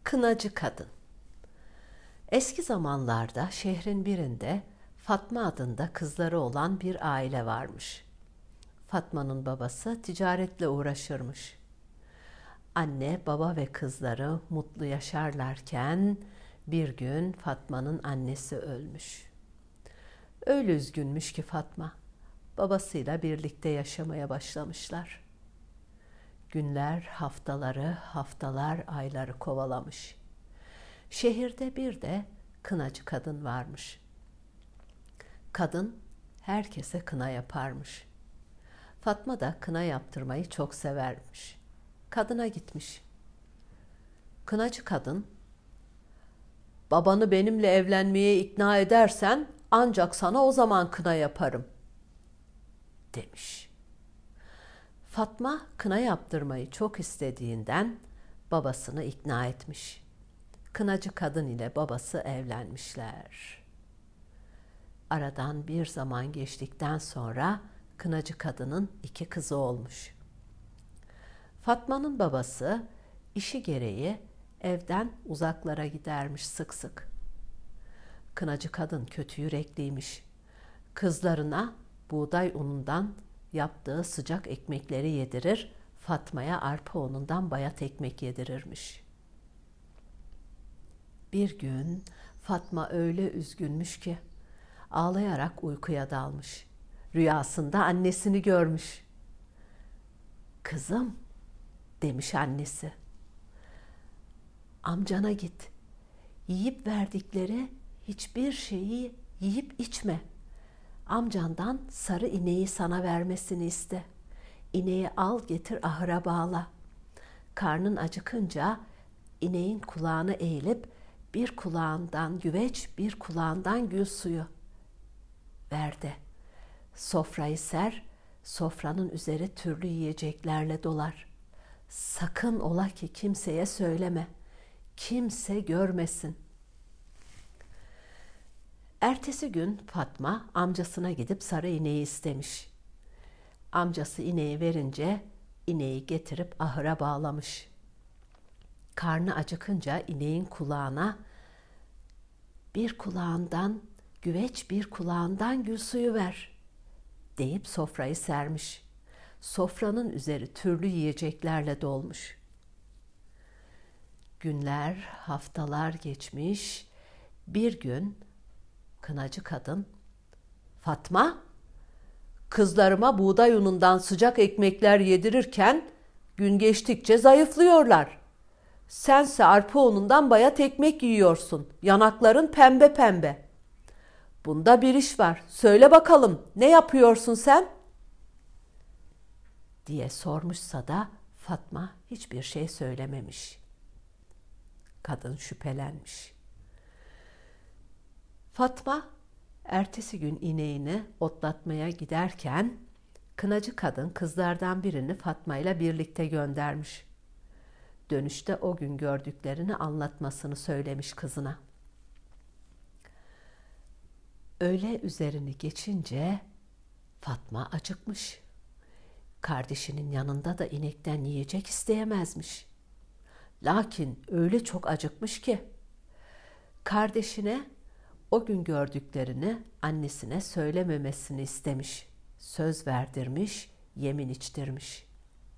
Kınacı kadın. Eski zamanlarda şehrin birinde Fatma adında kızları olan bir aile varmış. Fatma'nın babası ticaretle uğraşırmış. Anne, baba ve kızları mutlu yaşarlarken bir gün Fatma'nın annesi ölmüş. Öyle üzgünmüş ki Fatma, babasıyla birlikte yaşamaya başlamışlar. Günler haftaları, haftalar ayları kovalamış. Şehirde bir de kınacı kadın varmış. Kadın herkese kına yaparmış. Fatma da kına yaptırmayı çok severmiş. Kadına gitmiş. Kınacı kadın, "Babanı benimle evlenmeye ikna edersen ancak sana o zaman kına yaparım," demiş. Fatma kına yaptırmayı çok istediğinden babasını ikna etmiş. Kınacı kadın ile babası evlenmişler. Aradan bir zaman geçtikten sonra kınacı kadının 2 kızı olmuş. Fatma'nın babası işi gereği evden uzaklara gidermiş sık sık. Kınacı kadın kötü yürekliymiş. Kızlarına buğday unundan yaptığı sıcak ekmekleri yedirir, Fatma'ya arpa unundan bayat ekmek yedirirmiş. Bir gün Fatma öyle üzgünmüş ki ağlayarak uykuya dalmış. Rüyasında annesini görmüş. "Kızım," demiş annesi, "amcana git. Yiyip verdikleri hiçbir şeyi yiyip içme. Amcandan sarı ineği sana vermesini iste. İneği al getir ahıra bağla. Karnın acıkınca ineğin kulağını eğilip bir kulağından güveç, bir kulağından gül suyu ver de. Sofrayı ser, sofranın üzeri türlü yiyeceklerle dolar. Sakın ola ki kimseye söyleme. Kimse görmesin." Ertesi gün Fatma amcasına gidip sarı ineği istemiş. Amcası ineği verince ineği getirip ahıra bağlamış. Karnı acıkınca ineğin kulağına bir kulağından güveç, bir kulağından gül suyu ver deyip sofrayı sermiş. Sofranın üzeri türlü yiyeceklerle dolmuş. Günler, haftalar geçmiş. Bir gün kınacı kadın, "Fatma, kızlarıma buğday unundan sıcak ekmekler yedirirken gün geçtikçe zayıflıyorlar. Sense arpa unundan bayat ekmek yiyorsun. Yanakların pembe pembe. Bunda bir iş var. Söyle bakalım, ne yapıyorsun sen?" diye sormuşsa da Fatma hiçbir şey söylememiş. Kadın şüphelenmiş. Fatma ertesi gün ineğini otlatmaya giderken kınacı kadın kızlardan birini Fatma ile birlikte göndermiş. Dönüşte o gün gördüklerini anlatmasını söylemiş kızına. Öğle üzerini geçince Fatma acıkmış. Kardeşinin yanında da inekten yiyecek isteyemezmiş. Lakin öyle çok acıkmış ki kardeşine o gün gördüklerini annesine söylememesini istemiş. Söz verdirmiş, yemin içtirmiş.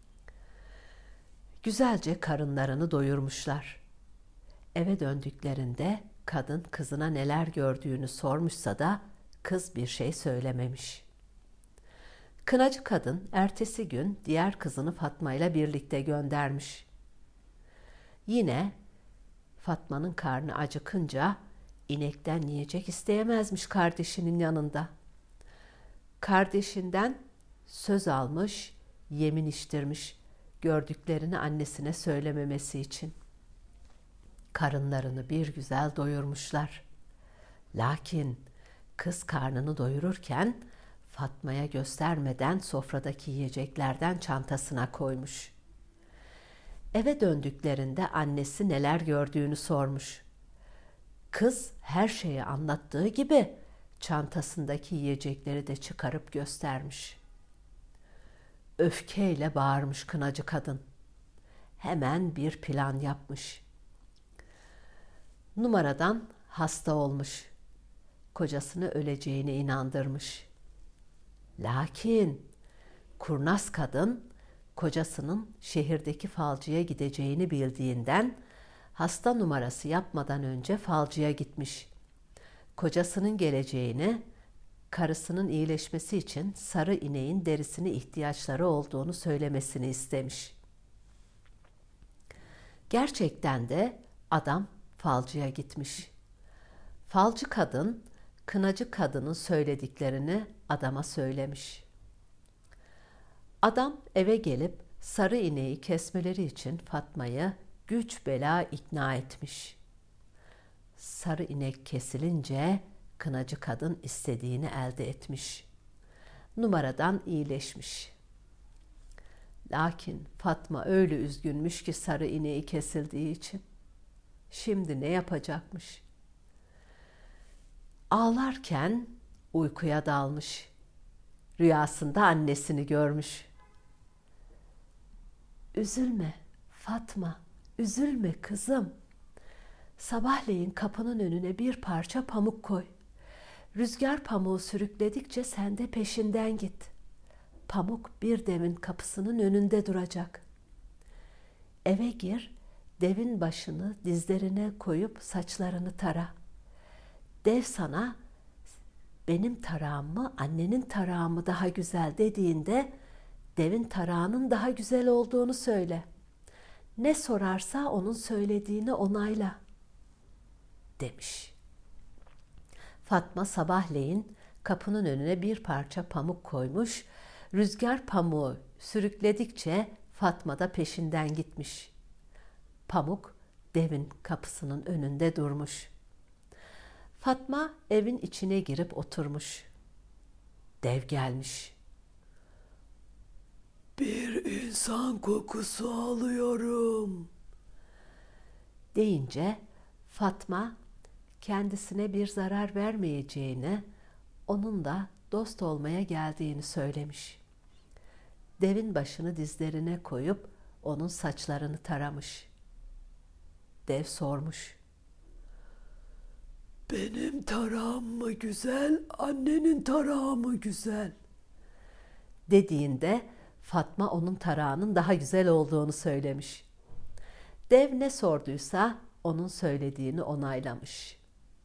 Güzelce karınlarını doyurmuşlar. Eve döndüklerinde kadın kızına neler gördüğünü sormuşsa da kız bir şey söylememiş. Kınacı kadın ertesi gün diğer kızını Fatma ile birlikte göndermiş. Yine Fatma'nın karnı acıkınca inekten yiyecek isteyemezmiş kardeşinin yanında. Kardeşinden söz almış, yemin içtirmiş gördüklerini annesine söylememesi için. Karınlarını bir güzel doyurmuşlar. Lakin kız karnını doyururken Fatma'ya göstermeden sofradaki yiyeceklerden çantasına koymuş. Eve döndüklerinde annesi neler gördüğünü sormuş. Kız her şeyi anlattığı gibi çantasındaki yiyecekleri de çıkarıp göstermiş. Öfkeyle bağırmış kınacı kadın. Hemen bir plan yapmış. Numaradan hasta olmuş. Kocasını öleceğine inandırmış. Lakin kurnaz kadın kocasının şehirdeki falcıya gideceğini bildiğinden hasta numarası yapmadan önce falcıya gitmiş. Kocasının geleceğini, karısının iyileşmesi için sarı ineğin derisine ihtiyaçları olduğunu söylemesini istemiş. Gerçekten de adam falcıya gitmiş. Falcı kadın, kınacı kadının söylediklerini adama söylemiş. Adam eve gelip sarı ineği kesmeleri için Fatma'yı güç bela ikna etmiş. Sarı inek kesilince kınacı kadın istediğini elde etmiş. Numaradan iyileşmiş. Lakin Fatma öyle üzgünmüş ki sarı ineği kesildiği için. Şimdi ne yapacakmış? Ağlarken uykuya dalmış. Rüyasında annesini görmüş. "Üzülme Fatma, üzülme kızım. Sabahleyin kapının önüne bir parça pamuk koy. Rüzgar pamuğu sürükledikçe sen de peşinden git. Pamuk bir devin kapısının önünde duracak. Eve gir, devin başını dizlerine koyup saçlarını tara. Dev sana benim tarağım mı, annenin tarağı mı daha güzel dediğinde devin tarağının daha güzel olduğunu söyle. Ne sorarsa onun söylediğini onayla," demiş. Fatma sabahleyin kapının önüne bir parça pamuk koymuş. Rüzgar pamuğu sürükledikçe Fatma da peşinden gitmiş. Pamuk devin kapısının önünde durmuş. Fatma evin içine girip oturmuş. Dev gelmiş. "Bir insan kokusu alıyorum," deyince Fatma kendisine bir zarar vermeyeceğini, onunla dost olmaya geldiğini söylemiş. Devin başını dizlerine koyup onun saçlarını taramış. Dev sormuş. "Benim tarağım mı güzel, annenin tarağı mı güzel?" dediğinde Fatma onun tarağının daha güzel olduğunu söylemiş. Dev ne sorduysa onun söylediğini onaylamış.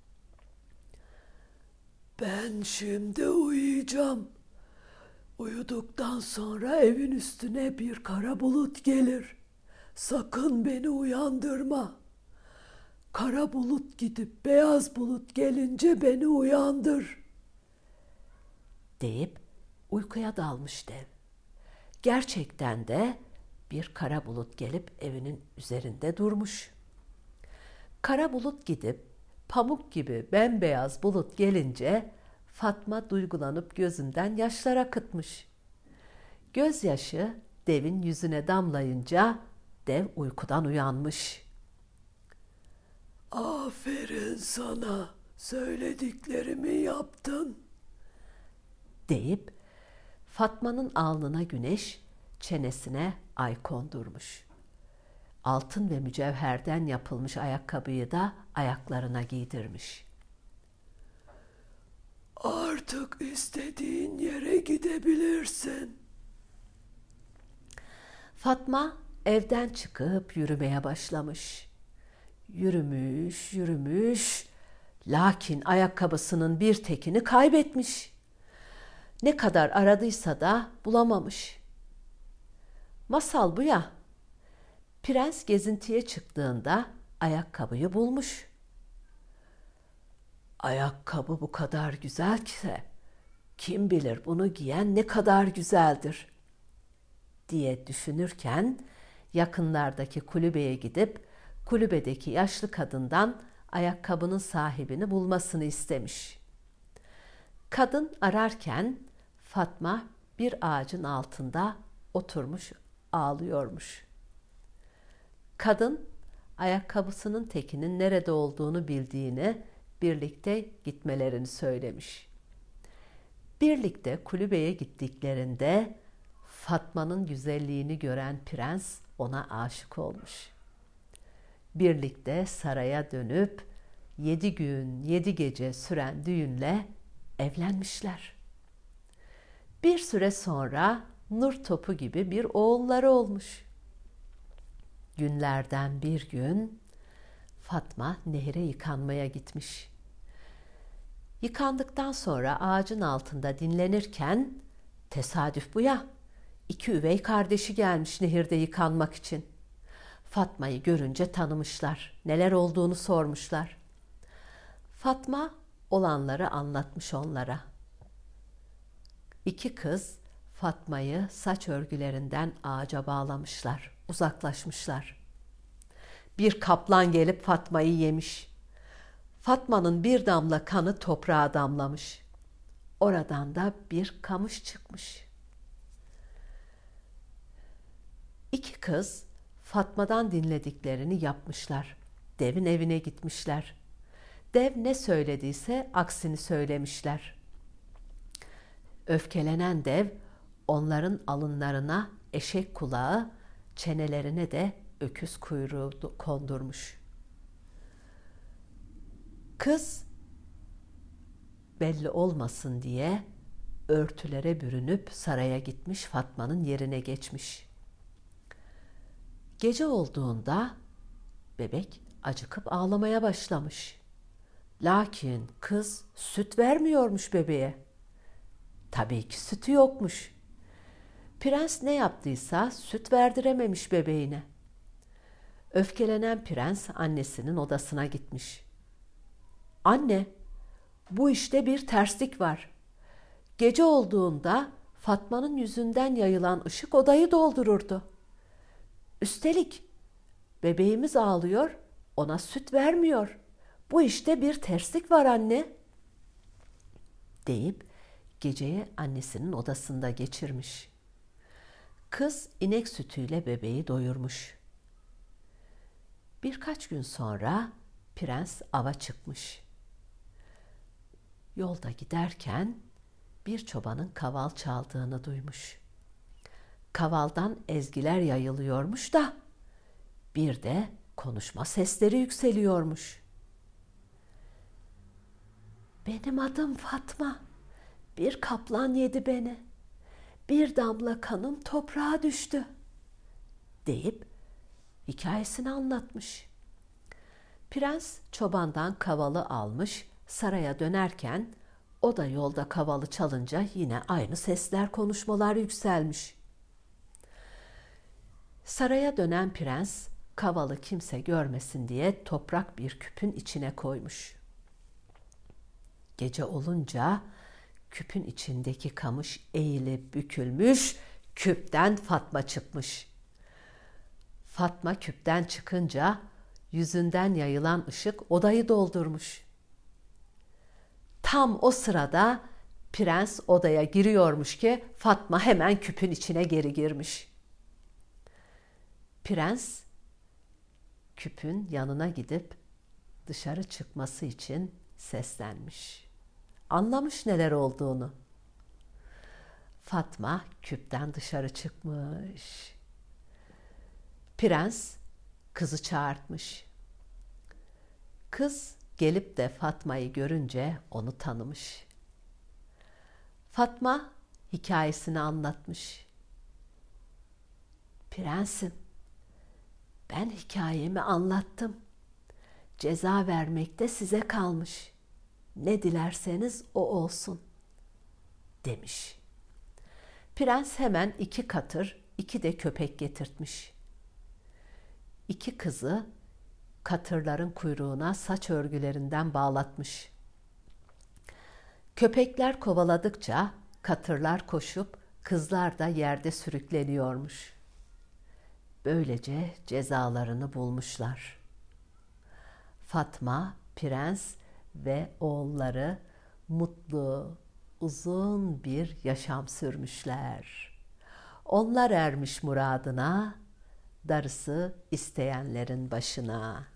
"Ben şimdi uyuyacağım. Uyuduktan sonra evin üstüne bir kara bulut gelir. Sakın beni uyandırma. Kara bulut gidip beyaz bulut gelince beni uyandır," deyip uykuya dalmış dev. Gerçekten de bir kara bulut gelip evinin üzerinde durmuş. Kara bulut gidip pamuk gibi bembeyaz bulut gelince Fatma duygulanıp gözünden yaşlar akıtmış. Gözyaşı devin yüzüne damlayınca dev uykudan uyanmış. "Aferin sana, söylediklerimi yaptın," deyip Fatma'nın alnına güneş, çenesine ay kondurmuş. Altın ve mücevherden yapılmış ayakkabıyı da ayaklarına giydirmiş. "Artık istediğin yere gidebilirsin." Fatma evden çıkıp yürümeye başlamış. Yürümüş, yürümüş, lakin ayakkabısının bir tekini kaybetmiş. Ne kadar aradıysa da bulamamış. Masal bu ya. Prens gezintiye çıktığında ayakkabıyı bulmuş. "Ayakkabı bu kadar güzel ki kim bilir bunu giyen ne kadar güzeldir," diye düşünürken yakınlardaki kulübeye gidip kulübedeki yaşlı kadından ayakkabının sahibini bulmasını istemiş. Kadın ararken Fatma bir ağacın altında oturmuş ağlıyormuş. Kadın ayakkabısının tekinin nerede olduğunu bildiğini, birlikte gitmelerini söylemiş. Birlikte kulübeye gittiklerinde Fatma'nın güzelliğini gören prens ona aşık olmuş. Birlikte saraya dönüp 7 gün 7 gece süren düğünle evlenmişler. Bir süre sonra nur topu gibi bir oğulları olmuş. Günlerden bir gün Fatma nehre yıkanmaya gitmiş. Yıkandıktan sonra ağacın altında dinlenirken tesadüf bu ya, 2 üvey kardeşi gelmiş nehirde yıkanmak için. Fatma'yı görünce tanımışlar, neler olduğunu sormuşlar. Fatma olanları anlatmış onlara. 2 kız Fatma'yı saç örgülerinden ağaca bağlamışlar, uzaklaşmışlar. Bir kaplan gelip Fatma'yı yemiş. Fatma'nın bir damla kanı toprağa damlamış. Oradan da bir kamış çıkmış. 2 kız Fatma'dan dinlediklerini yapmışlar. Devin evine gitmişler. Dev ne söylediyse aksini söylemişler. Öfkelenen dev onların alınlarına eşek kulağı, çenelerine de öküz kuyruğu kondurmuş. Kız belli olmasın diye örtülere bürünüp saraya gitmiş, Fatma'nın yerine geçmiş. Gece olduğunda bebek acıkıp ağlamaya başlamış. Lakin kız süt vermiyormuş bebeğe. Tabii ki sütü yokmuş. Prens ne yaptıysa süt verdirememiş bebeğine. Öfkelenen prens annesinin odasına gitmiş. Anne, bu işte bir terslik var. Gece olduğunda Fatma'nın yüzünden yayılan ışık odayı doldururdu. Üstelik bebeğimiz ağlıyor, ona süt vermiyor. Bu işte bir terslik var anne, deyip geceyi annesinin odasında geçirmiş. Kız inek sütüyle bebeği doyurmuş. Birkaç gün sonra prens ava çıkmış. Yolda giderken bir çobanın kaval çaldığını duymuş. Kavaldan ezgiler yayılıyormuş da bir de konuşma sesleri yükseliyormuş. Benim adım Fatma. Bir kaplan yedi beni. Bir damla kanım toprağa düştü, deyip hikayesini anlatmış. Prens çobandan kavalı almış, saraya dönerken o da yolda kavalı çalınca yine aynı sesler, konuşmalar yükselmiş. Saraya dönen prens kavalı kimse görmesin diye toprak bir küpün içine koymuş. Gece olunca küpün içindeki kamış eğilip bükülmüş, küpten Fatma çıkmış. Fatma küpten çıkınca yüzünden yayılan ışık odayı doldurmuş. Tam o sırada prens odaya giriyormuş ki Fatma hemen küpün içine geri girmiş. Prens küpün yanına gidip dışarı çıkması için seslenmiş. Anlamış neler olduğunu. Fatma küpten dışarı çıkmış. Prens kızı çağırtmış. Kız gelip de Fatma'yı görünce onu tanımış. Fatma hikayesini anlatmış. Prensim, ben hikayemi anlattım. Ceza vermek de size kalmış. Ne dilerseniz o olsun, demiş. Prens hemen 2 katır, 2 de köpek getirtmiş. 2 kızı katırların kuyruğuna saç örgülerinden bağlatmış. Köpekler kovaladıkça katırlar koşup kızlar da yerde sürükleniyormuş. Böylece cezalarını bulmuşlar. Fatma, prens ve oğulları mutlu, uzun bir yaşam sürmüşler. Onlar ermiş muradına, darısı isteyenlerin başına.